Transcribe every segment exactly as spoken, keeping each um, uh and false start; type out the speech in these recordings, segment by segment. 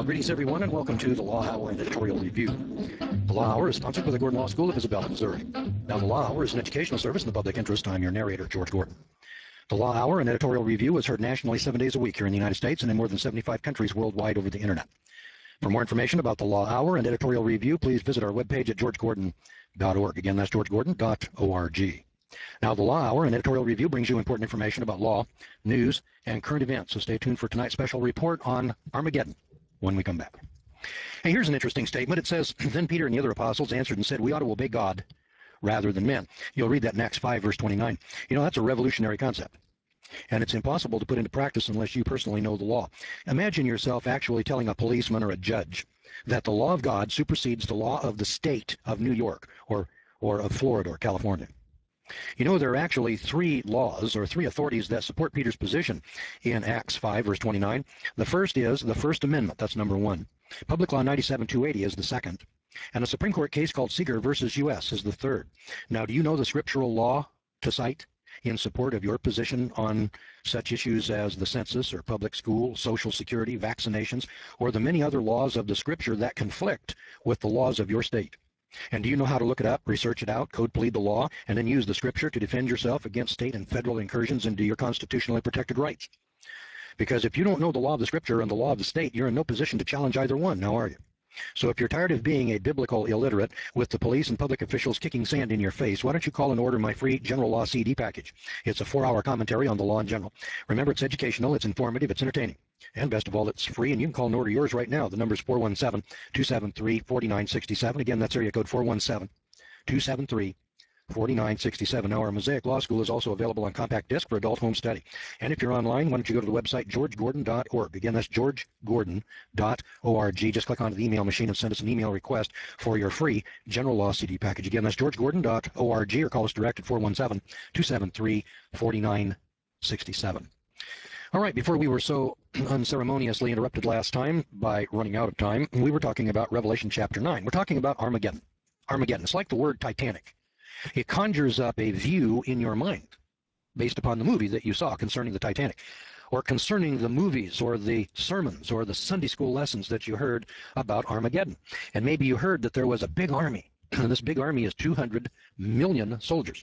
Greetings, everyone, and welcome to the Law Hour and Editorial Review. The Law Hour is sponsored by the Gordon Law School of Isabella, Missouri. Now, the Law Hour is an educational service in the public interest. I'm your narrator, George Gordon. The Law Hour and Editorial Review is heard nationally seven days a week here in the United States and in more than seventy-five countries worldwide over the Internet. For more information about the Law Hour and Editorial Review, please visit our webpage at george gordon dot org. Again, that's george gordon dot org. Now, the Law Hour and Editorial Review brings you important information about law, news, and current events, so stay tuned for tonight's special report on Armageddon when we come back. Hey, here's an interesting statement. It says, "Then Peter and the other apostles answered and said, we ought to obey God rather than men." You'll read that in Acts five, verse twenty-nine. You know, that's a revolutionary concept, and it's impossible to put into practice unless you personally know the law. Imagine yourself actually telling a policeman or a judge that the law of God supersedes the law of the state of New York or, or of Florida or California. You know, there are actually three laws or three authorities that support Peter's position in Acts five, verse twenty-nine. The first is the First Amendment. That's number one. Public Law ninety-seven two eighty is the second. And a Supreme Court case called Seeger versus U S is the third. Now, do you know the scriptural law to cite in support of your position on such issues as the census or public school, Social Security, vaccinations, or the many other laws of the Scripture that conflict with the laws of your state? And do you know how to look it up, research it out, code plead the law, and then use the Scripture to defend yourself against state and federal incursions into your constitutionally protected rights? Because if you don't know the law of the Scripture and the law of the state, you're in no position to challenge either one, now are you? So if you're tired of being a biblical illiterate with the police and public officials kicking sand in your face, why don't you call and order my free General Law C D package? It's a four-hour commentary on the law in general. Remember, it's educational, it's informative, it's entertaining. And best of all, it's free, and you can call and order yours right now. The number's four one seven, two seven three, four nine six seven. Again, that's area code four one seven, two seven three, four nine six seven. Now, our Mosaic Law School is also available on compact disc for adult home study. And if you're online, why don't you go to the website george gordon dot org. Again, that's george gordon dot org. Just click onto the email machine and send us an email request for your free General Law C D package. Again, that's george gordon dot org, or call us direct at four one seven, two seven three, four nine six seven. All right, before we were so unceremoniously interrupted last time by running out of time, we were talking about Revelation chapter nine. We're talking about Armageddon. Armageddon. It's like the word Titanic. It conjures up a view in your mind based upon the movie that you saw concerning the Titanic, or concerning the movies or the sermons or the Sunday school lessons that you heard about Armageddon. And maybe you heard that there was a big army, and this big army is two hundred million soldiers.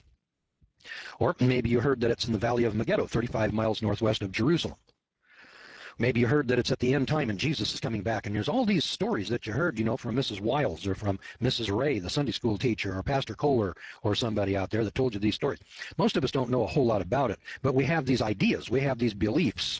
Or maybe you heard that it's in the Valley of Megiddo, thirty-five miles northwest of Jerusalem. Maybe you heard that it's at the end time and Jesus is coming back. And there's all these stories that you heard, you know, from Missus Wiles or from Missus Ray, the Sunday school teacher, or Pastor Kohler, or somebody out there that told you these stories. Most of us don't know a whole lot about it, but we have these ideas. We have these beliefs.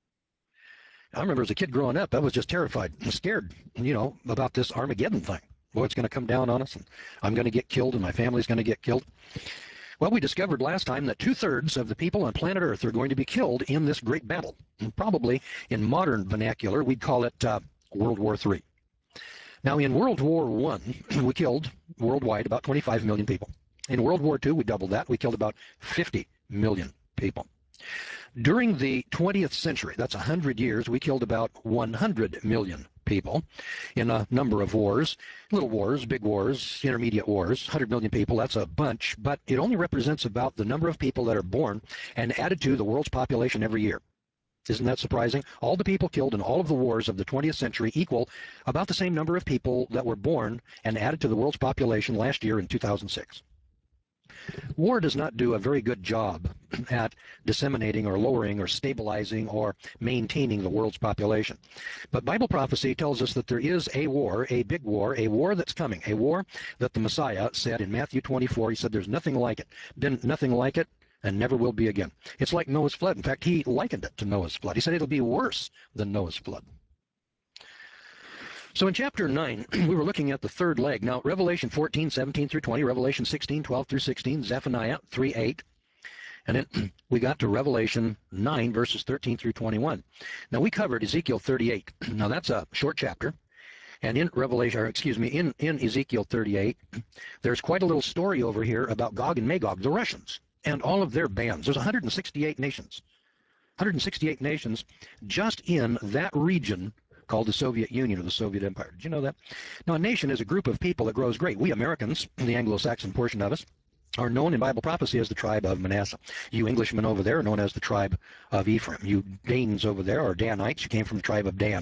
I remember as a kid growing up, I was just terrified and scared, you know, about this Armageddon thing. Boy, it's going to come down on us, and I'm going to get killed, and my family's going to get killed. Well, we discovered last time that two-thirds of the people on planet Earth are going to be killed in this great battle. And probably in modern vernacular, we'd call it uh, World War Three. Now, in World War One, we killed worldwide about twenty-five million people. In World War Two, we doubled that. We killed about fifty million people. During the twentieth century, that's one hundred years, we killed about one hundred million people in a number of wars, little wars, big wars, intermediate wars. one hundred million people, that's a bunch, but it only represents about the number of people that are born and added to the world's population every year. Isn't that surprising? All the people killed in all of the wars of the twentieth century equal about the same number of people that were born and added to the world's population last year in two thousand six. War does not do a very good job at disseminating or lowering or stabilizing or maintaining the world's population. But Bible prophecy tells us that there is a war, a big war, a war that's coming, a war that the Messiah said in Matthew twenty-four. He said there's nothing like it, been nothing like it, and never will be again. It's like Noah's flood. In fact, he likened it to Noah's flood. He said it'll be worse than Noah's flood. So in chapter nine, we were looking at the third leg. Now, Revelation fourteen, seventeen through twenty, Revelation sixteen, twelve through sixteen, Zephaniah three, eight, and then we got to Revelation nine, verses thirteen through twenty-one. Now, we covered Ezekiel thirty-eight. Now, that's a short chapter. And in Revelation, or excuse me, in, in Ezekiel thirty-eight, there's quite a little story over here about Gog and Magog, the Russians, and all of their bands. There's one hundred sixty-eight nations. one hundred sixty-eight nations just in that region called the Soviet Union or the Soviet Empire. Did you know that? Now, a nation is a group of people that grows great. We Americans, the Anglo-Saxon portion of us, are known in Bible prophecy as the tribe of Manasseh. You Englishmen over there are known as the tribe of Ephraim. You Danes over there are Danites. You came from the tribe of Dan.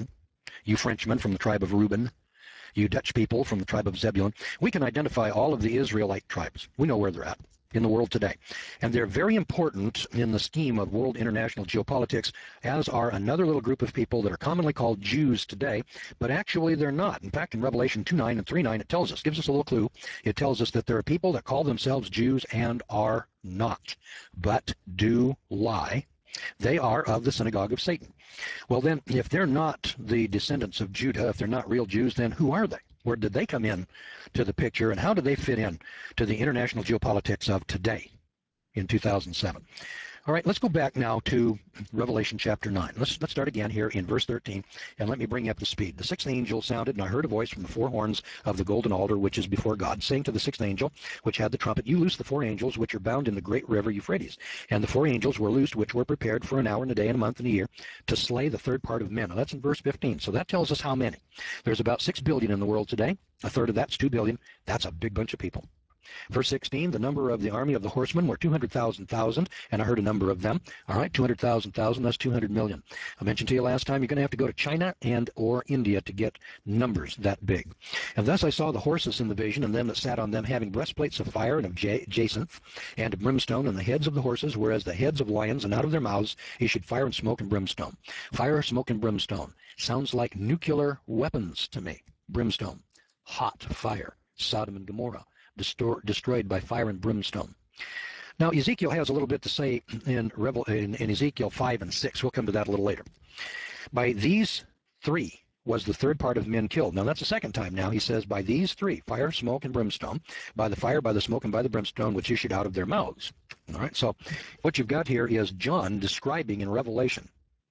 You Frenchmen from the tribe of Reuben, you Dutch people from the tribe of Zebulun. We can identify all of the Israelite tribes. We know where they're at in the world today. And they're very important in the scheme of world international geopolitics, as are another little group of people that are commonly called Jews today, but actually they're not. In fact, in Revelation two nine and three nine, it tells us, gives us a little clue. It tells us that there are people that call themselves Jews and are not, but do lie. They are of the synagogue of Satan. Well, then, if they're not the descendants of Judah, if they're not real Jews, then who are they? Where did they come in to the picture, and how do they fit in to the international geopolitics of today in two thousand seven? All right, let's go back now to Revelation chapter nine. Let's, let's start again here in verse thirteen, and let me bring you up to speed. The sixth angel sounded, and I heard a voice from the four horns of the golden altar, which is before God, saying to the sixth angel, which had the trumpet, You loose the four angels which are bound in the great river Euphrates. And the four angels were loosed, which were prepared for an hour and a day and a month and a year, to slay the third part of men. Now that's in verse fifteen, so that tells us how many. There's about six billion in the world today. A third of that's two billion. That's a big bunch of people. Verse sixteen, the number of the army of the horsemen were two hundred thousand thousand, and I heard a number of them. All right, two hundred thousand thousand, that's two hundred million. I mentioned to you last time, you're going to have to go to China and or India to get numbers that big. And thus I saw the horses in the vision, and them that sat on them, having breastplates of fire and of jacinth and of brimstone, and the heads of the horses were as the heads of lions, and out of their mouths issued fire and smoke and brimstone. Fire, smoke, and brimstone. Sounds like nuclear weapons to me. Brimstone. Hot fire. Sodom and Gomorrah. Destroyed by fire and brimstone. Now, Ezekiel has a little bit to say in, Revel in, in Ezekiel five and six. We'll come to that a little later. By these three was the third part of men killed. Now, that's the second time now. He says, by these three, fire, smoke, and brimstone, by the fire, by the smoke, and by the brimstone, which issued out of their mouths. All right, so what you've got here is John describing in Revelation.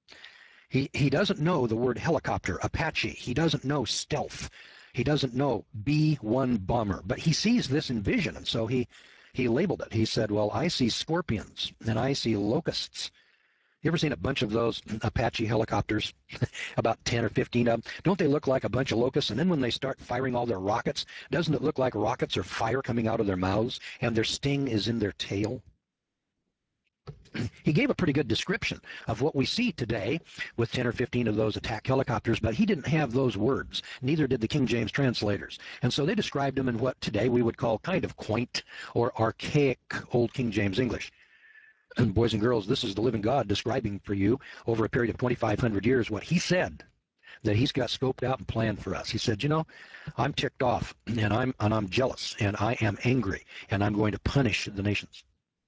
He, he doesn't know the word helicopter, Apache. He doesn't know stealth. He doesn't know B one bomber, but he sees this in vision, and so he, he labeled it. He said, well, I see scorpions, and I see locusts. You ever seen a bunch of those Apache helicopters? About ten or fifteen of them. Don't they look like a bunch of locusts? And then when they start firing all their rockets, doesn't it look like rockets or fire coming out of their mouths, and their sting is in their tail? He gave a pretty good description of what we see today with ten or fifteen of those attack helicopters, but he didn't have those words. Neither did the King James translators. And so they described them in what today we would call kind of quaint or archaic Old King James English. And boys and girls, this is the living God describing for you over a period of twenty-five hundred years what he said that he's got scoped out and planned for us. He said, you know, I'm ticked off, and I'm, and I'm jealous, and I am angry, and I'm going to punish the nations.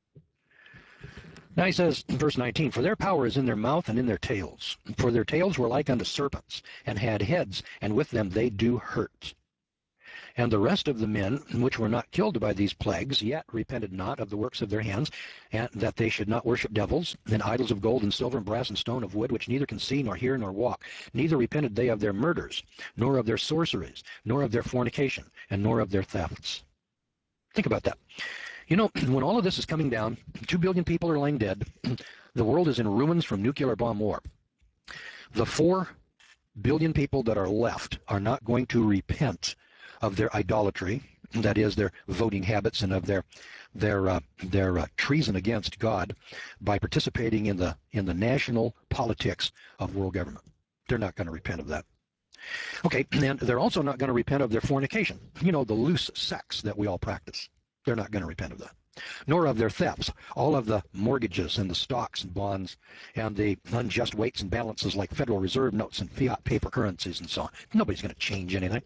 Now he says in verse nineteen, for their power is in their mouth and in their tails. For their tails were like unto serpents, and had heads, and with them they do hurt. And the rest of the men which were not killed by these plagues, yet repented not of the works of their hands, and that they should not worship devils, and idols of gold and silver and brass and stone of wood, which neither can see nor hear nor walk. Neither repented they of their murders, nor of their sorceries, nor of their fornication, and nor of their thefts. Think about that. You know, when all of this is coming down, two billion people are laying dead, the world is in ruins from nuclear bomb war. The four billion people that are left are not going to repent of their idolatry, that is, their voting habits, and of their their uh, their uh, treason against God by participating in the in the national politics of world government. They're not going to repent of that. Okay, and they're also not going to repent of their fornication. You know, the loose sex that we all practice. They're not going to repent of that. Nor of their thefts, all of the mortgages and the stocks and bonds and the unjust weights and balances like Federal Reserve notes and fiat paper currencies and so on. Nobody's going to change anything.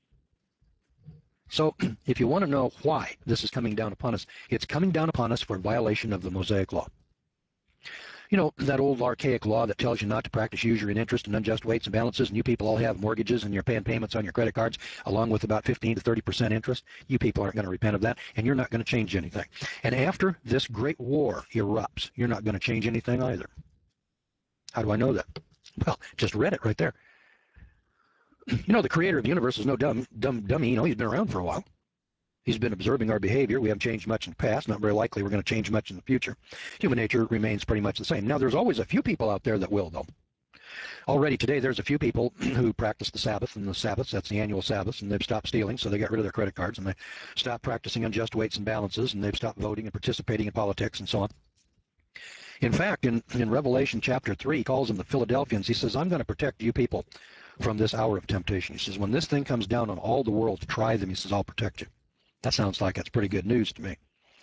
So if you want to know why this is coming down upon us, it's coming down upon us for violation of the Mosaic Law. You know, that old archaic law that tells you not to practice usury and interest and unjust weights and balances, and you people all have mortgages and you're paying payments on your credit cards along with about fifteen to thirty percent interest. You people aren't going to repent of that, and you're not going to change anything. And after this great war erupts, you're not going to change anything either. How do I know that? Well, just read it right there. You know, the creator of the universe is no dumb, dumb dummy. You know, he's been around for a while. He's been observing our behavior. We haven't changed much in the past. Not very likely we're going to change much in the future. Human nature remains pretty much the same. Now, there's always a few people out there that will, though. Already today, there's a few people who practice the Sabbath, and the Sabbath, that's the annual Sabbath, and they've stopped stealing, so they got rid of their credit cards, and they stopped practicing unjust weights and balances, and they've stopped voting and participating in politics and so on. In fact, in, in Revelation chapter three, he calls them the Philadelphians. He says, I'm going to protect you people from this hour of temptation. He says, when this thing comes down on all the world to try them, he says, I'll protect you. That sounds like that's pretty good news to me.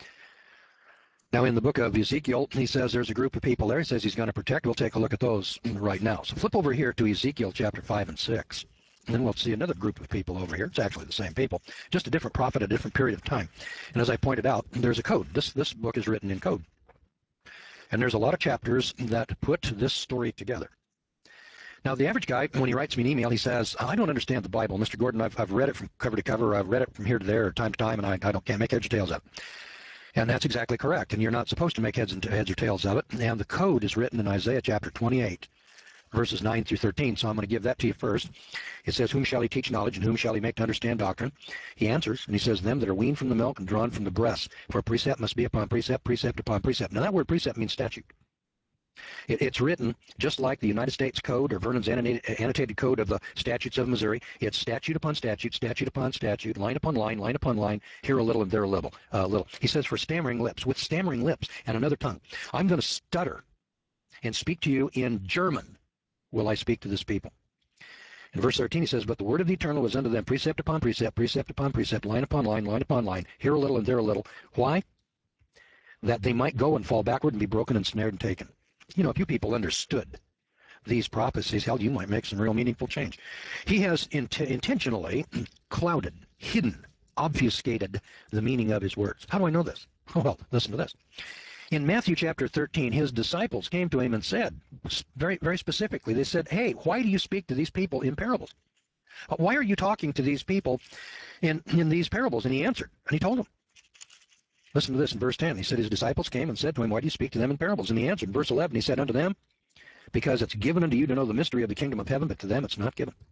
Now, in the book of Ezekiel, he says there's a group of people there. He says he's going to protect. We'll take a look at those right now. So flip over here to Ezekiel chapter five and six. And then we'll see another group of people over here. It's actually the same people, just a different prophet, a different period of time. And as I pointed out, there's a code. This, this book is written in code. And there's a lot of chapters that put this story together. Now, the average guy, when he writes me an email, he says, I don't understand the Bible. Mister Gordon, I've, I've read it from cover to cover. I've read it from here to there, time to time, and I, I don't, can't make heads or tails of it. And that's exactly correct. And you're not supposed to make heads, and heads or tails of it. And the code is written in Isaiah chapter twenty-eight, verses nine through thirteen. So I'm going to give that to you first. It says, whom shall he teach knowledge, and whom shall he make to understand doctrine? He answers, and he says, them that are weaned from the milk and drawn from the breast. For precept must be upon precept, precept upon precept. Now, that word precept means statute. It, it's written just like the United States Code or Vernon's annotated code of the statutes of Missouri. It's statute upon statute, statute upon statute, line upon line, line upon line, here a little and there a little. Uh, little. He says, for stammering lips, with stammering lips and another tongue, I'm going to stutter and speak to you in German will I speak to this people. In verse thirteen, he says, but the word of the Eternal was unto them precept upon precept, precept upon precept, line upon line, line upon line, here a little and there a little. Why? That they might go and fall backward and be broken and snared and taken. You know, if you people understood these prophecies, hell, you might make some real meaningful change. He has int intentionally clouded, hidden, obfuscated the meaning of his words. How do I know this? Well, listen to this. In Matthew chapter thirteen, his disciples came to him and said, very, very specifically, they said, hey, why do you speak to these people in parables? Why are you talking to these people in, in these parables? And he answered, and he told them. Listen to this in verse ten. He said, his disciples came and said to him, why do you speak to them in parables? And he answered in verse eleven, he said unto them, because it's given unto you to know the mystery of the kingdom of heaven, but to them it's not given.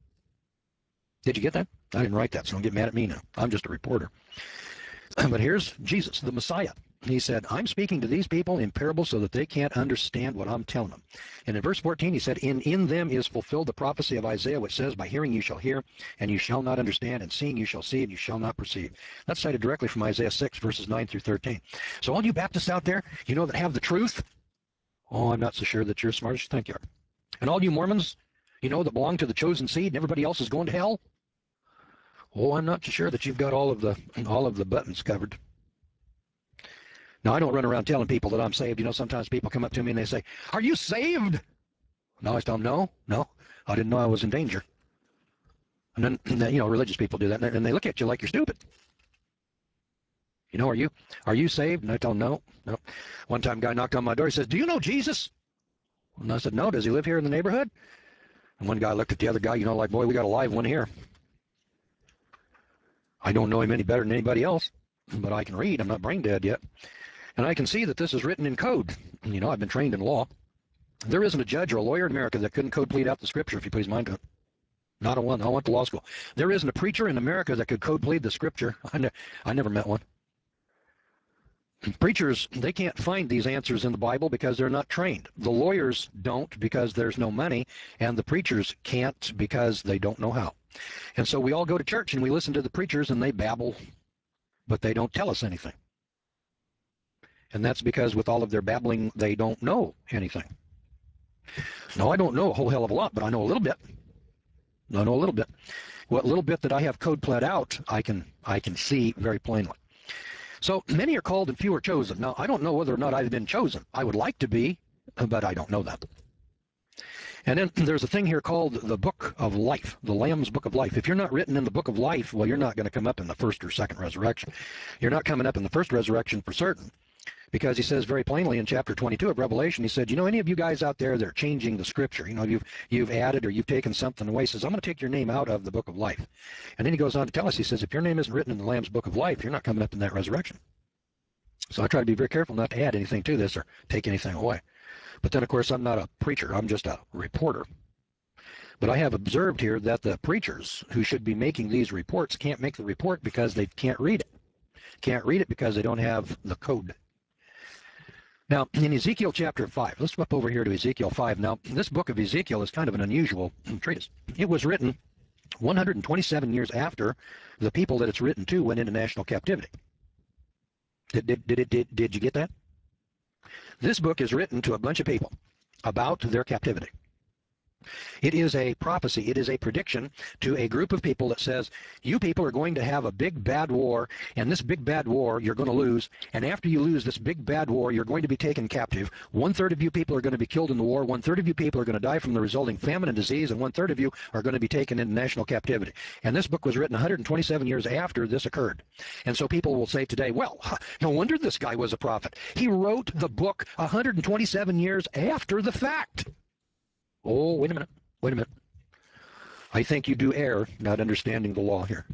Did you get that? I didn't write that, so don't get mad at me now. I'm just a reporter. But here's Jesus, the Messiah. He said, I'm speaking to these people in parables so that they can't understand what I'm telling them. And in verse fourteen, he said, in, in them is fulfilled the prophecy of Isaiah, which says, by hearing you shall hear, and you shall not understand, and seeing you shall see, and you shall not perceive. That's cited directly from Isaiah six, verses nine through thirteen. So all you Baptists out there, you know, that have the truth, oh, I'm not so sure that you're as smart as you think you are. And all you Mormons, you know, that belong to the chosen seed, and everybody else is going to hell, oh, I'm not so sure that you've got all of the, all of the buttons covered. Now, I don't run around telling people that I'm saved. You know, sometimes people come up to me and they say, are you saved? No, I tell them, no, no, I didn't know I was in danger. And then, and then you know, religious people do that, and they look at you like you're stupid. You know, are you are you saved? And I tell them, no, no. One time a guy knocked on my door. He says, do you know Jesus? And I said, no, does he live here in the neighborhood? And one guy looked at the other guy, you know, like, boy, we got a live one here. I don't know him any better than anybody else, but I can read. I'm not brain dead yet. And I can see that this is written in code. You know, I've been trained in law. There isn't a judge or a lawyer in America that couldn't code plead out the scripture if he put his mind to it. Not a one. I went to law school. There isn't a preacher in America that could code plead the scripture. I, ne I never met one. Preachers, they can't find these answers in the Bible because they're not trained. The lawyers don't because there's no money, and the preachers can't because they don't know how. And so we all go to church and we listen to the preachers and they babble, but they don't tell us anything. And that's because with all of their babbling, they don't know anything. No, I don't know a whole hell of a lot, but I know a little bit. I know a little bit. What little bit that I have code pled out, I can I can see very plainly. So many are called and few are chosen. Now, I don't know whether or not I've been chosen. I would like to be, but I don't know that. And then there's a thing here called the Book of Life, the Lamb's Book of Life. If you're not written in the Book of Life, well, you're not going to come up in the first or second resurrection. You're not coming up in the first resurrection for certain. Because he says very plainly in chapter twenty-two of Revelation, he said, you know, any of you guys out there that are changing the scripture, you know, you've, you've added or you've taken something away, he says, I'm going to take your name out of the book of life. And then he goes on to tell us, he says, if your name isn't written in the Lamb's book of life, you're not coming up in that resurrection. So I try to be very careful not to add anything to this or take anything away. But then, of course, I'm not a preacher. I'm just a reporter. But I have observed here that the preachers who should be making these reports can't make the report because they can't read it. Can't read it because they don't have the code. Now, in Ezekiel chapter five, let's flip over here to Ezekiel five. Now, this book of Ezekiel is kind of an unusual treatise. It was written one hundred twenty-seven years after the people that it's written to went into national captivity. Did, did, did, it, did, did you get that? This book is written to a bunch of people about their captivity. It is a prophecy. It is a prediction to a group of people that says, you people are going to have a big bad war, and this big bad war you're going to lose, and after you lose this big bad war, you're going to be taken captive. One third of you people are going to be killed in the war, one third of you people are going to die from the resulting famine and disease, and one third of you are going to be taken into national captivity. And this book was written one hundred twenty-seven years after this occurred. And so people will say today, well, no wonder this guy was a prophet. He wrote the book one hundred twenty-seven years after the fact. Oh, wait a minute. Wait a minute. I think you do err not understanding the law here.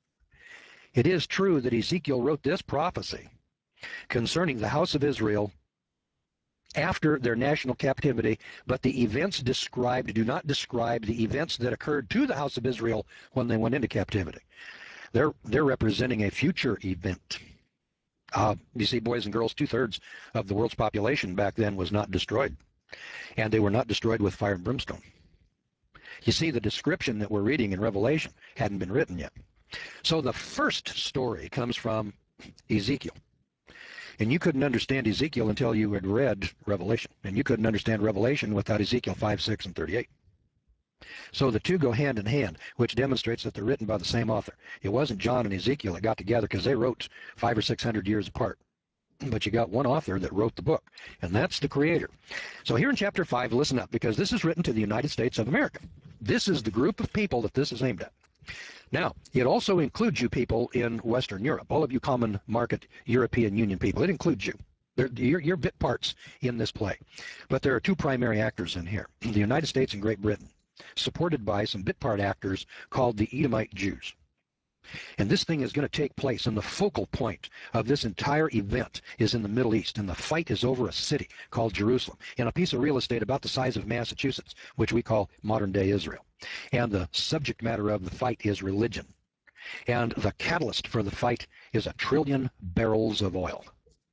It is true that Ezekiel wrote this prophecy concerning the house of Israel after their national captivity, but the events described do not describe the events that occurred to the house of Israel when they went into captivity. They're, they're representing a future event. Uh, you see, boys and girls, two-thirds of the world's population back then was not destroyed. And they were not destroyed with fire and brimstone. You see, the description that we're reading in Revelation hadn't been written yet. So the first story comes from Ezekiel. And you couldn't understand Ezekiel until you had read Revelation. And you couldn't understand Revelation without Ezekiel five, six, and thirty-eight. So the two go hand in hand, which demonstrates that they're written by the same author. It wasn't John and Ezekiel that got together because they wrote five or six hundred years apart. But you got one author that wrote the book, and that's the Creator. So here in chapter five, listen up, because this is written to the United States of America. This is the group of people that this is aimed at. Now, it also includes you people in Western Europe, all of you common market European Union people. It includes you. They're, you're, you're bit parts in this play. But there are two primary actors in here, the United States and Great Britain, supported by some bit part actors called the Edomite Jews. And this thing is going to take place, and the focal point of this entire event is in the Middle East, and the fight is over a city called Jerusalem, in a piece of real estate about the size of Massachusetts, which we call modern-day Israel. And the subject matter of the fight is religion. And the catalyst for the fight is a trillion barrels of oil.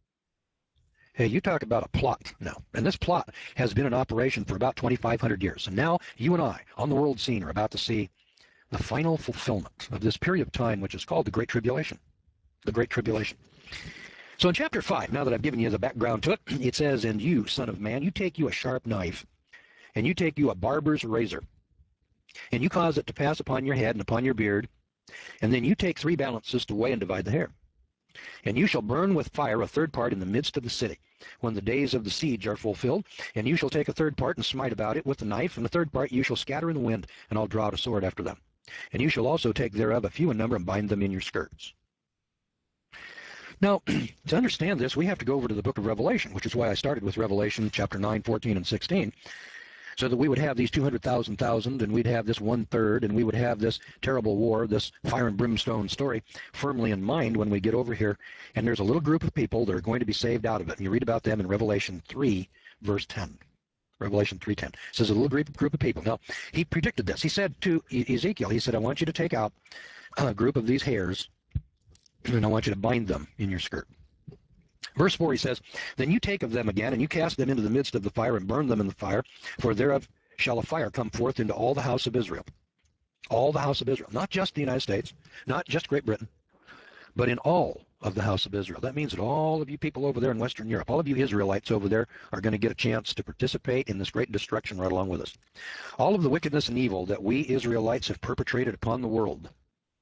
Hey, you talk about a plot now. And this plot has been in operation for about twenty-five hundred years. And now you and I, on the world scene, are about to see the final fulfillment of this period of time, which is called the Great Tribulation. The Great Tribulation. So in chapter five, now that I've given you the background to it, it says, and you, son of man, you take you a sharp knife, and you take you a barber's razor, and you cause it to pass upon your head and upon your beard, and then you take three balances to weigh and divide the hair. And you shall burn with fire a third part in the midst of the city, when the days of the siege are fulfilled. And you shall take a third part and smite about it with the knife, and the third part you shall scatter in the wind, and I'll draw out a sword after them. And you shall also take thereof a few in number and bind them in your skirts. Now, to understand this, we have to go over to the book of Revelation, which is why I started with Revelation chapter nine, fourteen, and sixteen, so that we would have these two hundred thousand thousand, and we'd have this one-third, and we would have this terrible war, this fire and brimstone story firmly in mind when we get over here. And there's a little group of people that are going to be saved out of it. And you read about them in Revelation three, verse ten. Revelation three ten. It says a little group, group of people. Now, he predicted this. He said to Ezekiel, he said, I want you to take out a group of these hairs, and I want you to bind them in your skirt. Verse four, he says, then you take of them again, and you cast them into the midst of the fire, and burn them in the fire, for thereof shall a fire come forth into all the house of Israel. All the house of Israel. Not just the United States, not just Great Britain, but in all of the house of Israel. That means that all of you people over there in Western Europe, all of you Israelites over there, are going to get a chance to participate in this great destruction right along with us. All of the wickedness and evil that we Israelites have perpetrated upon the world.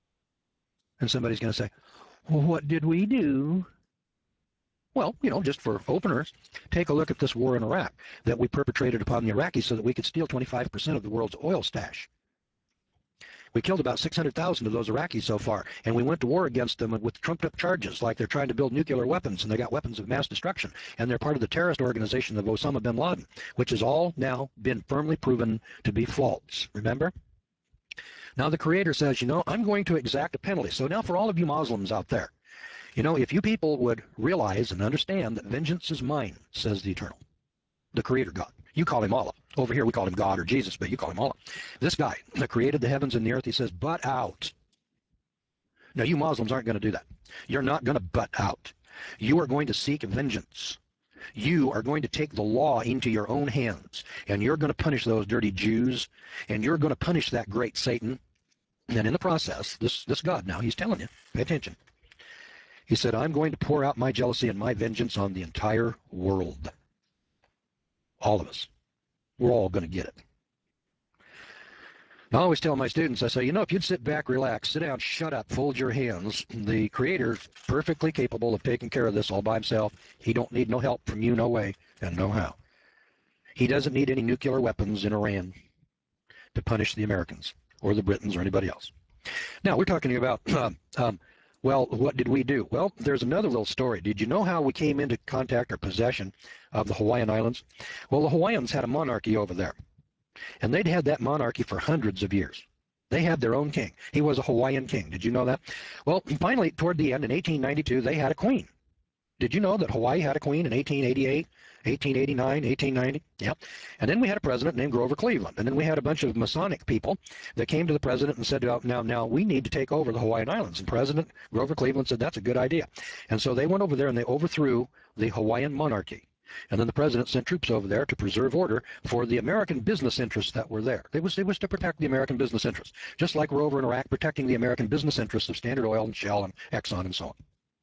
And somebody's going to say, well, what did we do? Well, you know, just for openers, take a look at this war in Iraq that we perpetrated upon the Iraqis so that we could steal twenty-five percent of the world's oil stash. We killed about six hundred thousand of those Iraqis so far, and we went to war against them with trumped-up charges, like they're trying to build nuclear weapons, and they got weapons of mass destruction, and they're part of the terrorist organization of Osama bin Laden, which has all now been firmly proven to be false. Remember? Now the Creator says, you know, I'm going to exact a penalty. So now for all of you Muslims out there, you know, if you people would realize and understand that vengeance is mine, says the Eternal, the Creator God. You call him Allah. Over here we call him God or Jesus, but you call him Allah. This guy that created the heavens and the earth, he says, butt out. Now you Muslims aren't going to do that. You're not going to butt out. You are going to seek vengeance. You are going to take the law into your own hands, and you're going to punish those dirty Jews, and you're going to punish that great Satan. And in the process, this, this God now, he's telling you, pay attention. He said, I'm going to pour out my jealousy and my vengeance on the entire world. All of us. We're all going to get it. I always tell my students, I say, you know, if you'd sit back, relax, sit down, shut up, fold your hands, the Creator's perfectly capable of taking care of this all by himself. He don't need no help from you, no way, and no how. He doesn't need any nuclear weapons in Iran to punish the Americans or the Britons or anybody else. Now, we're talking about, um, um, well, what did we do? Well, there's another little story. Did you know how we came into contact or possession of the Hawaiian Islands? Well, the Hawaiians had a monarchy over there, and they'd had that monarchy for hundreds of years. They had their own king. He was a Hawaiian king. Did you know that? Well, finally, toward the end, in eighteen ninety-two, they had a queen. Did you know that Hawaii had a queen in eighteen eighty-eight, eighteen eighty-nine, eighteen ninety? Yeah. And then we had a president named Grover Cleveland. And then we had a bunch of Masonic people that came to the president and said, oh, now, now we need to take over the Hawaiian Islands. And President Grover Cleveland said, that's a good idea. And so they went over there and they overthrew the Hawaiian monarchy. And then the president sent troops over there to preserve order for the American business interests that were there. It was, it was to protect the American business interests, just like we're over in Iraq protecting the American business interests of Standard Oil and Shell and Exxon and so on.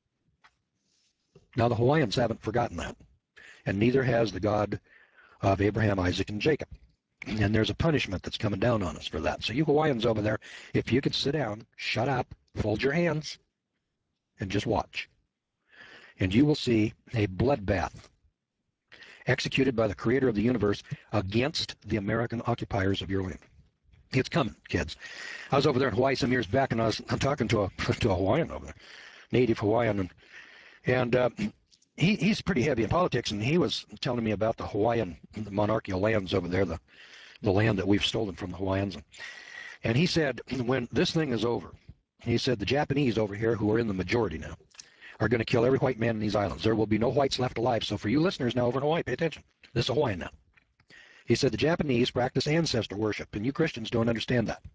Now, the Hawaiians haven't forgotten that, and neither has the God of Abraham, Isaac, and Jacob. And there's a punishment that's coming down on us for that. So you Hawaiians over there, if you could sit down, shut up, fold your hands, and just watch, and you will see a bloodbath executed by the Creator of the universe against the American occupiers of your land. It's coming, kids. I was over there in Hawaii some years back, and I was I'm talking to a to a Hawaiian over there, native Hawaiian, and and uh, he he's pretty heavy in politics, and he was telling me about the Hawaiian the monarchical lands over there, the the land that we've stolen from the Hawaiians, and, and he said when this thing is over, he said the Japanese over here, who are in the majority now, are going to kill every white man in these islands. There will be no whites left alive. So for you listeners now over in Hawaii, pay attention. This is Hawaiian now. He said the Japanese practice ancestor worship, and you Christians don't understand that.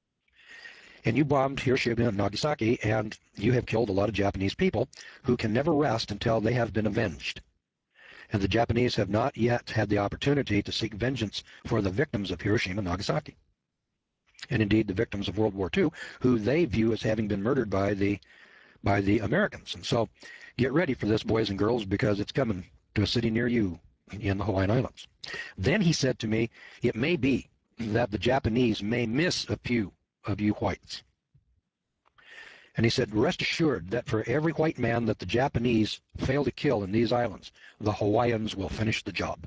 And you bombed Hiroshima and Nagasaki, and you have killed a lot of Japanese people who can never rest until they have been avenged. And the Japanese have not yet had the opportunity to seek vengeance for the victims of Hiroshima and Nagasaki. And indeed the victims of World War Two, who they view as having been murdered by the by the Americans. And so get ready for this, boys and girls, because it's coming to a city near you in the Hawaiian Islands. Then he said to me, it may be that the Japanese may miss a few of you whites. And he said, rest assured that for every white man that the Japanese fail to kill in these islands, the Hawaiians will finish the job.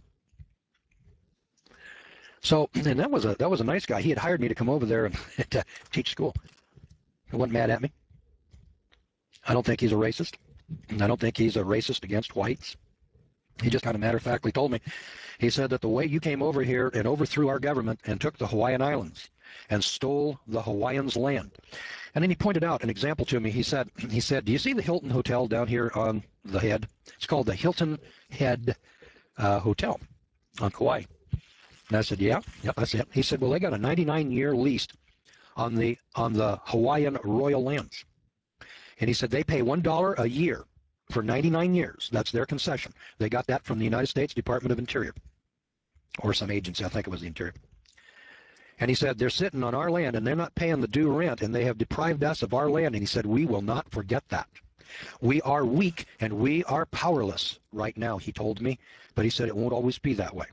So, and that was a that was a nice guy. He had hired me to come over there and to teach school. He wasn't mad at me. I don't think he's a racist. I don't think he's a racist against whites. He just kind of matter-of-factly told me. He said that the way you came over here and overthrew our government and took the Hawaiian Islands and stole the Hawaiians' land. And then he pointed out an example to me. He said, he said, do you see the Hilton Hotel down here on the head? It's called the Hilton Head uh, Hotel on Kauai. And I said, yeah, yep, that's it. He said, well, they got a ninety-nine year lease on the on the Hawaiian royal lands. And he said they pay one dollar a year for ninety-nine years. That's their concession. They got that from the United States Department of Interior, or some agency. I think it was the Interior. And he said they're sitting on our land and they're not paying the due rent, and they have deprived us of our land. And he said we will not forget that. We are weak and we are powerless right now, he told me. But he said it won't always be that way.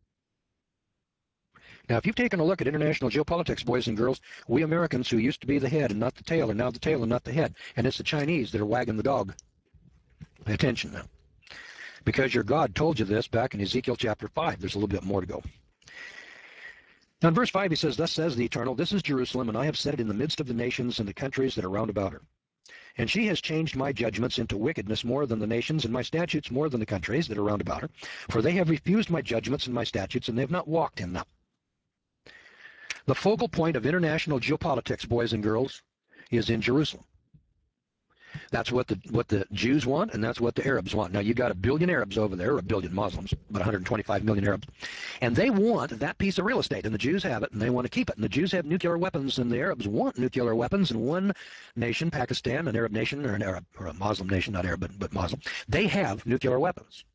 Now, if you've taken a look at international geopolitics, boys and girls, we Americans who used to be the head and not the tail are now the tail and not the head. And it's the Chinese that are wagging the dog. Pay attention now. Because your God told you this back in Ezekiel chapter five. There's a little bit more to go. Now in verse five he says, thus says the Eternal, this is Jerusalem, and I have set it in the midst of the nations and the countries that are round about her. And she has changed my judgments into wickedness more than the nations, and my statutes more than the countries that are round about her. For they have refused my judgments and my statutes, and they have not walked in them. The focal point of international geopolitics, boys and girls, is in Jerusalem. That's what the what the Jews want, and that's what the Arabs want. Now, you got a billion Arabs over there, or a billion Muslims, about one hundred twenty-five million Arabs, and they want that piece of real estate, and the Jews have it, and they want to keep it. And the Jews have nuclear weapons, and the Arabs want nuclear weapons. And one nation, Pakistan, an Arab nation, or an Arab or a Muslim nation, not Arab but, but Muslim, they have nuclear weapons.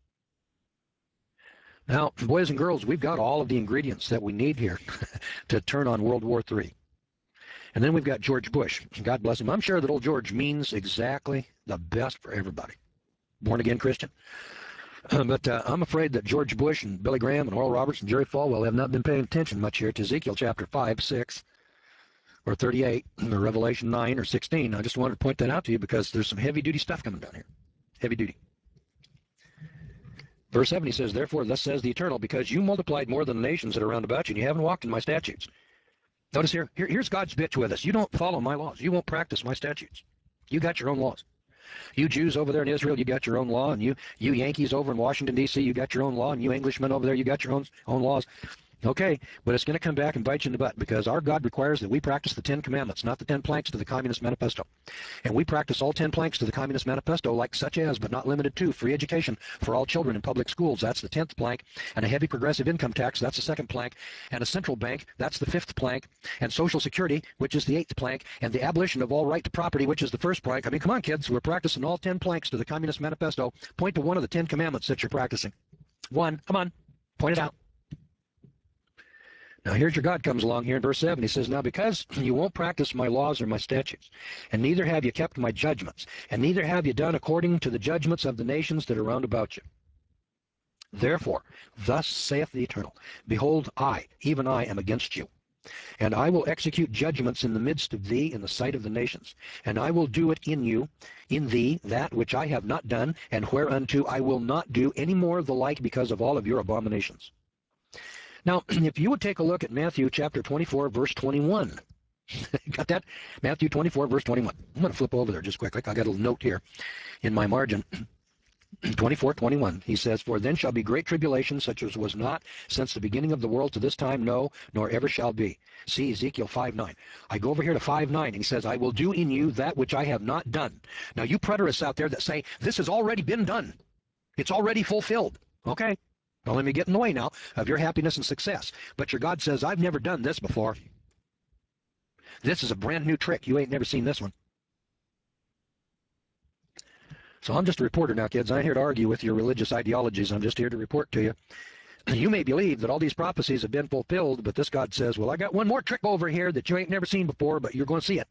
Now, boys and girls, we've got all of the ingredients that we need here to turn on World War Three. And then we've got George Bush. God bless him. I'm sure that old George means exactly the best for everybody. Born-again Christian. Uh, but uh, I'm afraid that George Bush and Billy Graham and Oral Roberts and Jerry Falwell have not been paying attention much here to Ezekiel chapter five, six, or thirty-eight, or Revelation nine, or sixteen. I just wanted to point that out to you because there's some heavy-duty stuff coming down here. Heavy-duty. Verse seven, he says, therefore, thus says the Eternal, because you multiplied more than the nations that are round about you, and you haven't walked in my statutes. Notice here, here, here's God's bitch with us. You don't follow my laws. You won't practice my statutes. You got your own laws. You Jews over there in Israel, you got your own law, and you you Yankees over in Washington, D C, you got your own law, and you Englishmen over there, you got your own own laws. Okay, but it's going to come back and bite you in the butt because our God requires that we practice the Ten Commandments, not the Ten Planks to the Communist Manifesto. And we practice all Ten Planks to the Communist Manifesto, like such as, but not limited to, free education for all children in public schools. That's the tenth plank. And a heavy progressive income tax, that's the second plank. And a central bank, that's the fifth plank. And Social Security, which is the eighth plank. And the abolition of all right to property, which is the first plank. I mean, come on, kids. We're practicing all ten planks to the Communist Manifesto. Point to one of the Ten Commandments that you're practicing. One. Come on. Point it out. Now here's your God comes along here in verse seven. He says, now because you won't practice my laws or my statutes, and neither have you kept my judgments, and neither have you done according to the judgments of the nations that are round about you. Therefore, thus saith the Eternal, behold, I, even I, am against you. And I will execute judgments in the midst of thee in the sight of the nations. And I will do it in you, in thee, that which I have not done, and whereunto I will not do any more of the like because of all of your abominations. Now, if you would take a look at Matthew chapter twenty-four, verse twenty-one. Got that? Matthew twenty-four, verse twenty-one. I'm going to flip over there just quickly. I got a little note here in my margin. twenty-four, twenty-one. He says, for then shall be great tribulation, such as was not since the beginning of the world to this time, no, nor ever shall be. See Ezekiel five nine. I go over here to five nine, and he says, I will do in you that which I have not done. Now, you preterists out there that say, this has already been done. It's already fulfilled. Okay. Don't let me get in the way now of your happiness and success. But your God says, I've never done this before. This is a brand new trick. You ain't never seen this one. So I'm just a reporter now, kids. I ain't here to argue with your religious ideologies. I'm just here to report to you. You may believe that all these prophecies have been fulfilled, but this God says, well, I got one more trick over here that you ain't never seen before, but you're going to see it.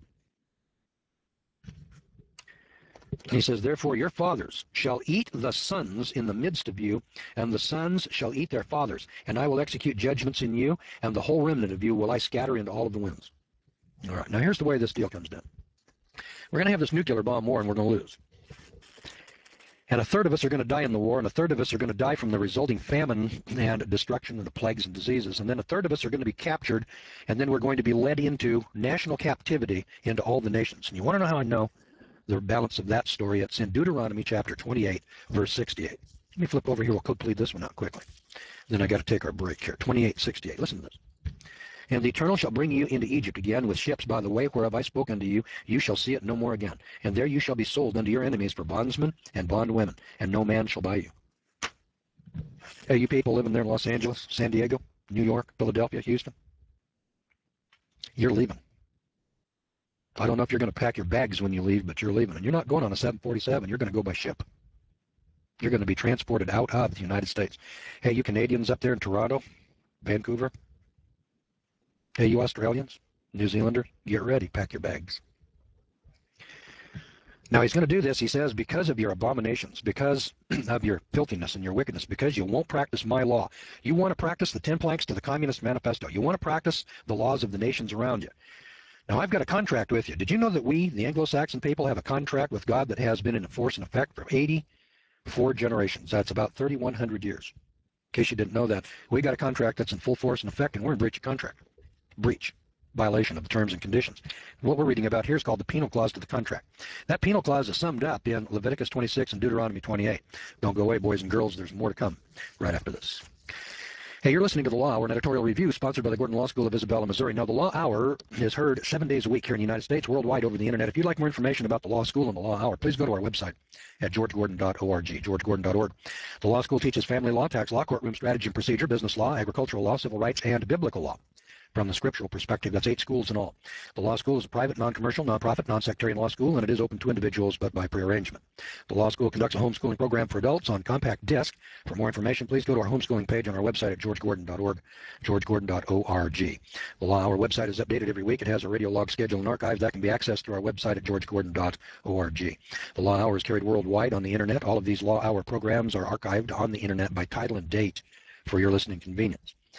He says, therefore your fathers shall eat the sons in the midst of you, and the sons shall eat their fathers, and I will execute judgments in you, and the whole remnant of you will I scatter into all of the winds. All right, now here's the way this deal comes down. We're going to have this nuclear bomb war, and we're going to lose. And a third of us are going to die in the war, and a third of us are going to die from the resulting famine and destruction of the plagues and diseases. And then a third of us are going to be captured, and then we're going to be led into national captivity into all the nations. And you want to know how I know the balance of that story? It's in Deuteronomy chapter twenty-eight, verse sixty-eight. Let me flip over here. We'll complete this one out quickly. Then I got to take our break here. twenty-eight sixty-eight. Listen to this. And the Eternal shall bring you into Egypt again with ships by the way whereof I spoke unto you. You shall see it no more again. And there you shall be sold unto your enemies for bondsmen and bondwomen, and no man shall buy you. Hey, you people living there in Los Angeles, San Diego, New York, Philadelphia, Houston, you're leaving. I don't know if you're going to pack your bags when you leave, but you're leaving. And you're not going on a seven forty-seven. You're going to go by ship. You're going to be transported out of the United States. Hey, you Canadians up there in Toronto, Vancouver. Hey, you Australians, New Zealander, get ready. Pack your bags. Now, he's going to do this, he says, because of your abominations, because of your filthiness and your wickedness, because you won't practice my law. You want to practice the ten planks to the Communist Manifesto. You want to practice the laws of the nations around you. Now, I've got a contract with you. Did you know that we, the Anglo-Saxon people, have a contract with God that has been in force and effect for eighty-four generations? That's about thirty-one hundred years. In case you didn't know that, we got a contract that's in full force and effect, and we're in breach of contract. Breach. Violation of the terms and conditions. What we're reading about here is called the penal clause to the contract. That penal clause is summed up in Leviticus twenty-six and Deuteronomy twenty-eight. Don't go away, boys and girls. There's more to come right after this. Hey, you're listening to The Law Hour, an editorial review sponsored by the Gordon Law School of Isabella, Missouri. Now, The Law Hour is heard seven days a week here in the United States, worldwide over the Internet. If you'd like more information about the Law School and The Law Hour, please go to our website at george gordon dot org, george gordon dot org. The Law School teaches family law, tax law, courtroom strategy and procedure, business law, agricultural law, civil rights, and biblical law. From the scriptural perspective, that's eight schools in all. The law school is a private, non-commercial, non-profit, non-sectarian law school, and it is open to individuals, but by prearrangement. The law school conducts a homeschooling program for adults on compact disc. For more information, please go to our homeschooling page on our website at george gordon dot org, george gordon dot org. The Law Hour website is updated every week. It has a radio log schedule and archives that can be accessed through our website at george gordon dot org. The Law Hour is carried worldwide on the Internet. All of these Law Hour programs are archived on the Internet by title and date for your listening convenience.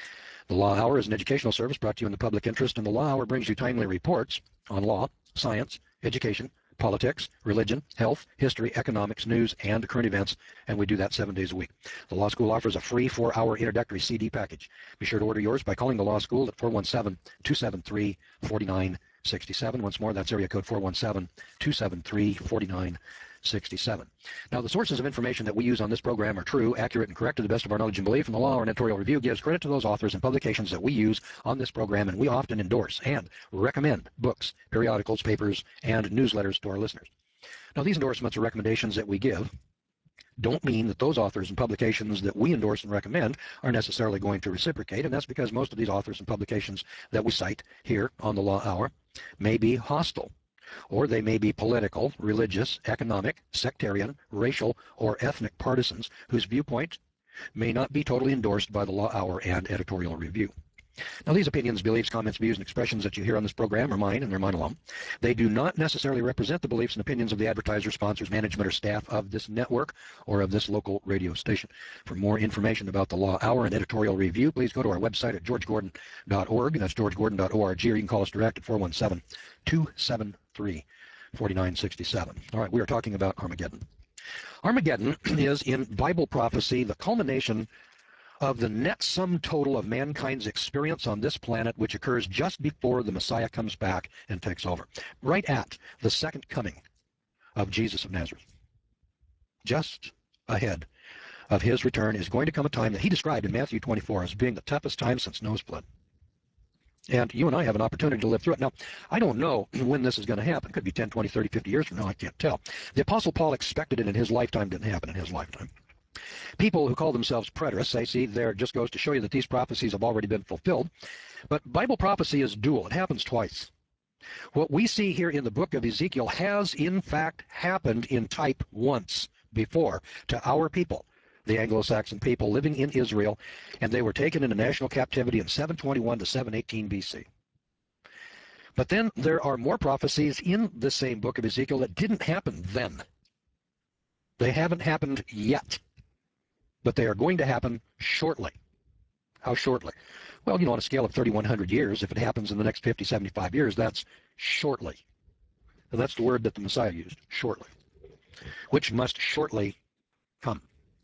The Law Hour is an educational service brought to you in the public interest, and the Law Hour brings you timely reports on law, science, education, politics, religion, health, history, economics, news, and current events, and we do that seven days a week. The Law School offers a free four-hour introductory C D package. Be sure to order yours by calling the Law School at four one seven, two seven three, four nine six seven. Once more, that's area code four one seven, two seven three, four nine six seven. Now, the sources of information that we use on this program are true, accurate, and correct to the best of our knowledge and belief, and the Law Hour Editorial Review gives credit to those authors and publications that we use on this program, and we often endorse and recommend books, periodicals, papers, and newsletters to our listeners. Now, these endorsements or recommendations that we give don't mean that those authors and publications that we endorse and recommend are necessarily going to reciprocate, and that's because most of these authors and publications that we cite here on the Law Hour may be hostile, or they may be political, religious, economic, sectarian, racial, or ethnic partisans whose viewpoint may not be totally endorsed by the Law Hour and Editorial Review. Now, these opinions, beliefs, comments, views, and expressions that you hear on this program are mine, and they're mine alone. They do not necessarily represent the beliefs and opinions of the advertisers, sponsors, management, or staff of this network or of this local radio station. For more information about the Law Hour and Editorial Review, please go to our website at george gordon dot org. That's george gordon dot org, or you can call us direct at four one seven, two seven three, four nine six seven. All right, we are talking about Armageddon. Armageddon is, in Bible prophecy, the culmination of the net sum total of mankind's experience on this planet, which occurs just before the Messiah comes back and takes over, right at the second coming of Jesus of Nazareth. Just ahead of his return is going to come a time that he described in Matthew twenty-four as being the toughest time since Noah's flood. And you and I have an opportunity to live through it. Now, I don't know when this is going to happen. It could be ten, twenty, thirty, fifty years from now. I can't tell. The Apostle Paul expected it in his lifetime. Didn't happen in his lifetime. People who call themselves preterists say, see, there just goes to show you that these prophecies have already been fulfilled. But Bible prophecy is dual. It happens twice. What we see here in the book of Ezekiel has, in fact, happened in type once before to our people, the Anglo-Saxon people living in Israel, and they were taken into national captivity in seven twenty-one to seven eighteen B C. But then there are more prophecies in the same book of Ezekiel that didn't happen then. They haven't happened yet, but they are going to happen shortly. How shortly? Well, you know, on a scale of thirty-one hundred years, if it happens in the next fifty, seventy-five years, that's shortly. And that's the word that the Messiah used, shortly, which must shortly come.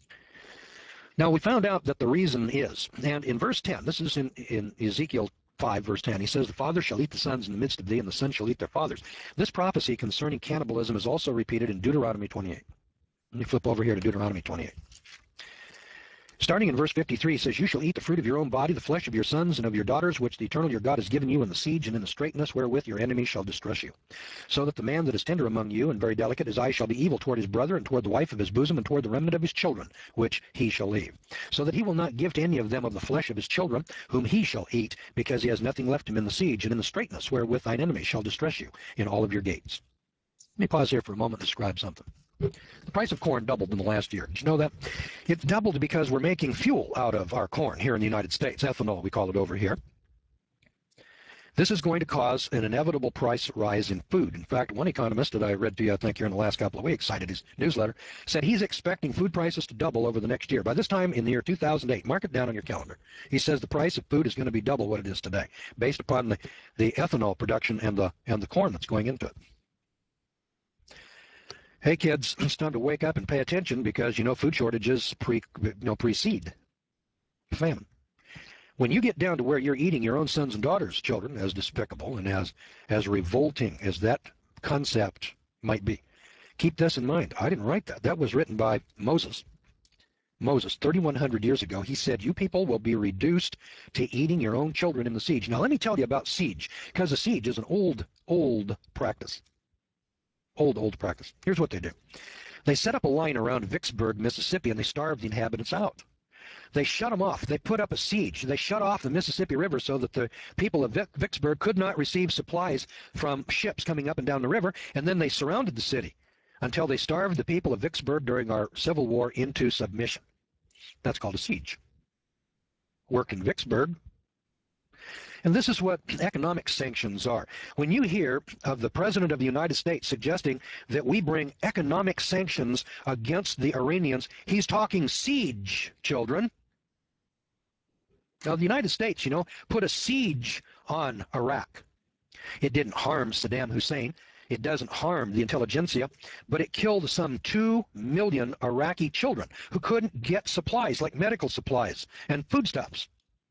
Now, we found out that the reason is, and in verse ten, this is in, in Ezekiel five, verse ten, he says, the father shall eat the sons in the midst of thee, and the sons shall eat their fathers. This prophecy concerning cannibalism is also repeated in Deuteronomy twenty-eight. Let me flip over here to Deuteronomy twenty-eight. Starting in verse fifty-three, it says, you shall eat the fruit of your own body, the flesh of your sons and of your daughters, which the eternal your God has given you in the siege and in the straitness wherewith your enemies shall distress you. So that the man that is tender among you and very delicate, his eye shall be evil toward his brother and toward the wife of his bosom and toward the remnant of his children, which he shall leave. So that he will not give to any of them of the flesh of his children, whom he shall eat, because he has nothing left him in the siege and in the straitness wherewith thine enemies shall distress you in all of your gates. Let me pause here for a moment to describe something. The price of corn doubled in the last year. Did you know that? It doubled because we're making fuel out of our corn here in the United States. Ethanol, we call it over here. This is going to cause an inevitable price rise in food. In fact, one economist that I read to you, I think, here in the last couple of weeks, cited his newsletter, said he's expecting food prices to double over the next year. By this time in the year two thousand eight, mark it down on your calendar. He says the price of food is going to be double what it is today, based upon the, the ethanol production and the, and the corn that's going into it. Hey kids, it's time to wake up and pay attention because, you know, food shortages pre, you know, precede famine. When you get down to where you're eating your own sons and daughters' children, as despicable and as, as revolting as that concept might be, keep this in mind. I didn't write that. That was written by Moses. Moses, thirty-one hundred years ago, he said, you people will be reduced to eating your own children in the siege. Now, let me tell you about siege, because a siege is an old, old practice. Old, old practice. Here's what they do. They set up a line around Vicksburg, Mississippi, and they starve the inhabitants out. They shut them off. They put up a siege. They shut off the Mississippi River so that the people of Vic Vicksburg could not receive supplies from ships coming up and down the river, and then they surrounded the city until they starved the people of Vicksburg during our Civil War into submission. That's called a siege. Work in Vicksburg. And this is what economic sanctions are. When you hear of the President of the United States suggesting that we bring economic sanctions against the Iranians, he's talking siege, children. Now, the United States, you know, put a siege on Iraq. It didn't harm Saddam Hussein. It doesn't harm the intelligentsia, but it killed some two million Iraqi children who couldn't get supplies like medical supplies and foodstuffs.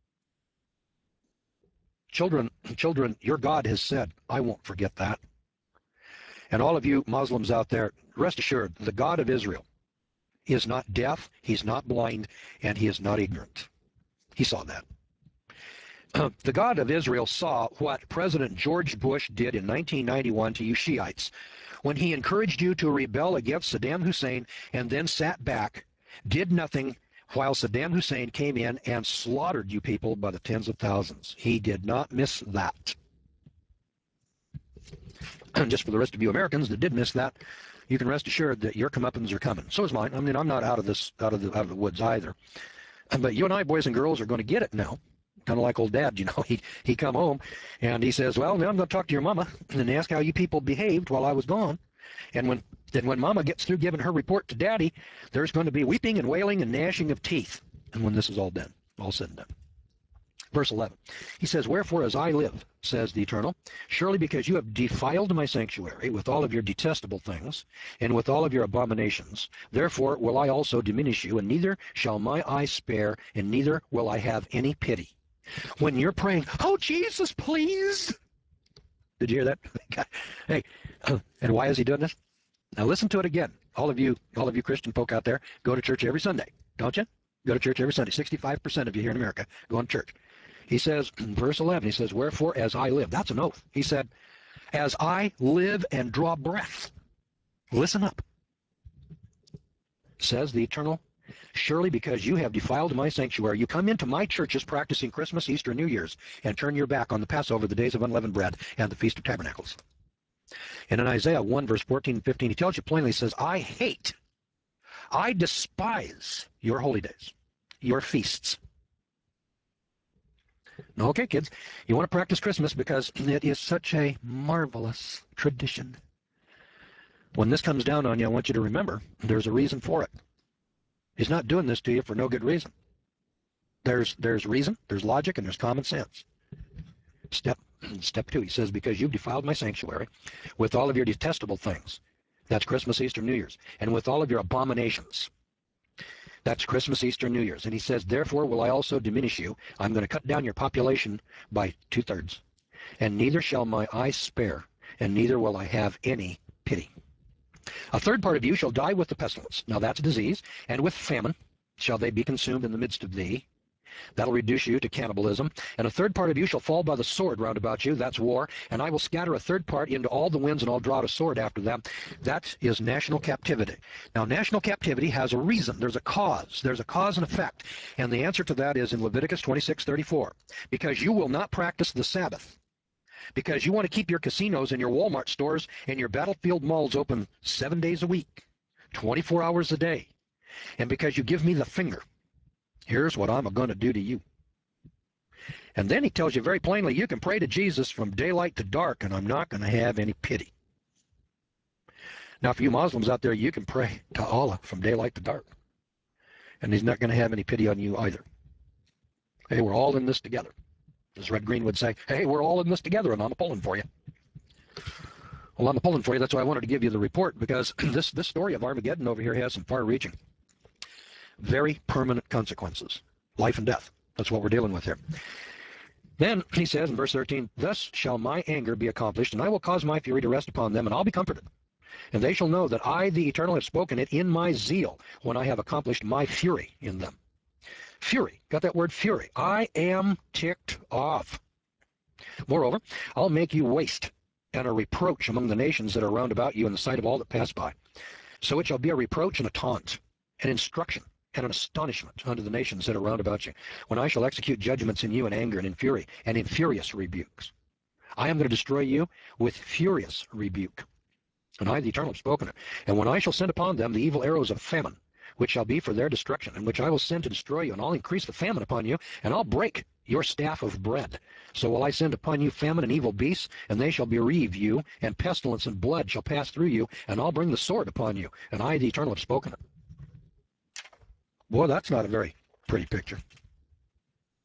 Children, children, your God has said, I won't forget that. And all of you Muslims out there, rest assured, the God of Israel is not deaf, he's not blind, and he is not ignorant. He saw that. Uh, the God of Israel saw what President George Bush did in nineteen ninety-one to you Shiites when he encouraged you to rebel against Saddam Hussein and then sat back, did nothing, while Saddam Hussein came in and slaughtered you people by the tens of thousands. He did not miss that. And just for the rest of you Americans that did miss that, you can rest assured that your comeuppance are coming. So is mine. I mean, I'm not out of this, out of the, out of the woods either. But you and I, boys and girls, are going to get it now. Kind of like old Dad, you know. He he come home and he says, "Well, now I'm going to talk to your mama and ask how you people behaved while I was gone." And when then when Mama gets through giving her report to Daddy, there's going to be weeping and wailing and gnashing of teeth. And when this is all done, all said and done. Verse eleven, he says, "Wherefore, as I live, says the Eternal, surely because you have defiled my sanctuary with all of your detestable things, and with all of your abominations, therefore will I also diminish you, and neither shall my eye spare, and neither will I have any pity." When you're praying, "Oh, Jesus, please." Did you hear that? Hey, and why is he doing this? Now listen to it again. All of you, all of you Christian folk out there, go to church every Sunday, don't you? Go to church every Sunday. sixty-five percent of you here in America go to church. He says, in verse eleven, he says, "Wherefore, as I live." That's an oath. He said, "As I live and draw breath." Listen up. Says the Eternal, "Surely because you have defiled my sanctuary, you come into my churches practicing Christmas, Easter, and New Year's, and turn your back on the Passover, the days of unleavened bread, and the Feast of Tabernacles." And in Isaiah one, verse fourteen and fifteen, he tells you plainly, he says, "I hate, I despise your holy days, your feasts." Now, okay, kids, you want to practice Christmas because it is such a marvelous tradition. When this comes down on you, I want you to remember there's a reason for it. He's not doing this to you for no good reason. There's there's reason, there's logic, and there's common sense. Step step two, he says, "Because you've defiled my sanctuary with all of your detestable things." That's Christmas, Easter, New Year's. "And with all of your abominations." That's Christmas, Easter, New Year's. And he says, "Therefore will I also diminish you. I'm going to cut down your population by two-thirds. And neither shall my eye spare, and neither will I have any pity. A third part of you shall die with the pestilence." Now that's disease. "And with famine shall they be consumed in the midst of thee." That'll reduce you to cannibalism. "And a third part of you shall fall by the sword round about you." That's war. "And I will scatter a third part into all the winds, and I'll draw out a sword after them." That is national captivity. Now, national captivity has a reason. There's a cause. There's a cause and effect. And the answer to that is in Leviticus twenty-six thirty-four. "Because you will not practice the Sabbath. Because you want to keep your casinos and your Walmart stores and your battlefield malls open seven days a week, twenty-four hours a day. And because you give me the finger. Here's what I'm going to do to you." And then he tells you very plainly, you can pray to Jesus from daylight to dark, and I'm not going to have any pity. Now, for you Muslims out there, you can pray to Allah from daylight to dark, and he's not going to have any pity on you either. Hey, we're all in this together. As Red Green would say, hey, we're all in this together, and I'm pulling for you. Well, I'm pulling for you. That's why I wanted to give you the report, because this, this story of Armageddon over here has some far-reaching, very permanent consequences, life and death. That's what we're dealing with here. Then he says in verse thirteen, "Thus shall my anger be accomplished, and I will cause my fury to rest upon them, and I'll be comforted. And they shall know that I, the Eternal, have spoken it in my zeal, when I have accomplished my fury in them." Fury. Got that word fury. I am ticked off. "Moreover, I'll make you waste, and a reproach among the nations that are round about you in the sight of all that pass by. So it shall be a reproach and a taunt, an instruction, and an astonishment unto the nations that are round about you, when I shall execute judgments in you in anger and in fury, and in furious rebukes. I am going to destroy you with furious rebuke. And I, the Eternal, have spoken it. And when I shall send upon them the evil arrows of famine, which shall be for their destruction, and which I will send to destroy you, and I'll increase the famine upon you, and I'll break your staff of bread. So will I send upon you famine and evil beasts, and they shall bereave you, and pestilence and blood shall pass through you, and I'll bring the sword upon you, and I, the Eternal, have spoken it." Boy, that's not a very pretty picture.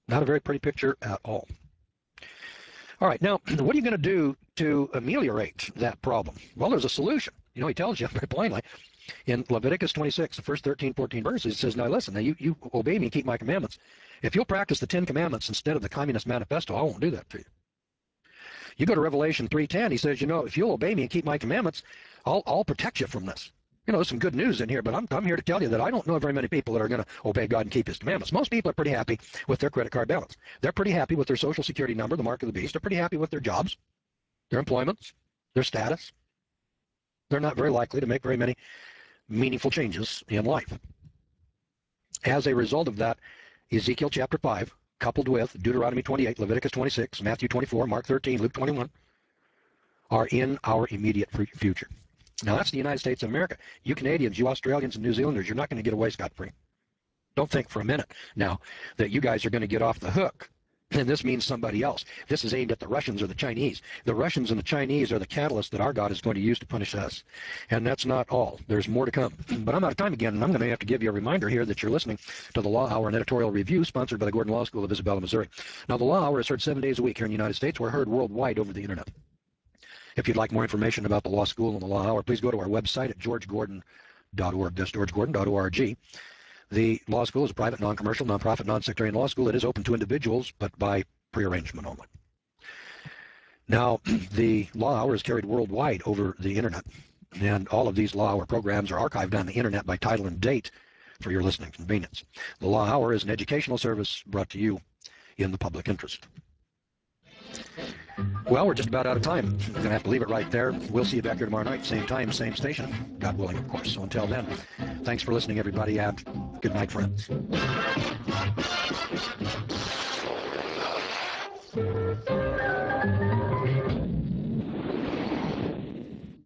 Not a very pretty picture at all. All right, now, what are you going to do to ameliorate that problem? Well, there's a solution. You know, he tells you very plainly in Leviticus twenty-six, the first thirteen, fourteen verses, he says, now listen, now you, you obey me and keep my commandments. If you'll practice the Ten Commandments instead of the Communist Manifesto, I won't do that to you. You go to Revelation three ten, he says, you know, if you'll obey me and keep my commandments, I'll, I'll protect you from this. You know, there's some good news in here, but I'm, I'm here to tell you that I don't know very many people that are going to obey God and keep his commandments. Most people are pretty happy with their credit card balance. They're pretty happy with their social security number, the mark of the beast. They're pretty happy with their jobs, their employments, their status. They're not very likely to make very many meaningful changes in life. As a result of that, Ezekiel chapter five, coupled with Deuteronomy twenty-eight, Leviticus twenty-six, Matthew twenty-four, Mark thirteen, Luke twenty-one, are in our immediate future. Now, that's the United States of America. You Canadians, you Australians, and New Zealanders, you're not going to get away scot-free. Don't think for a minute now that you guys are going to get off the hook. And this means somebody else. This is aimed at the Russians or the Chinese. The Russians and the Chinese are the catalyst that our God is going to use to punish us. And that's not all. There's more to come. But I'm out of time again, and I'm going to have to give you a reminder here that you're listening to the Law Hour, an editorial review sponsored by the Gordon Law School of Isabella, Missouri. Now, the Law Hour is heard seven days a week here in the United States. We're heard worldwide over the Internet. If you'd like more information about the Law School and the Law Hour, please go to our website at george gordon dot org. That's george gordon dot org. The Law School is a private, non-commercial, non-profit, non-sectarian law school. It is open to individuals, but by prearrangement only. Now, the Law Hour is carried worldwide over the Internet, and all of these Law Hour programs are archived on the Internet by title and date for your listening convenience. The Law Hour is an educational service brought to you in the public interest. Well, we're just about out of time. I'm going to have to leave it right there. We'll see you back here tomorrow night, same time, same station, God willing, of course. So until then, thanks for listening, everybody, and good night, friends.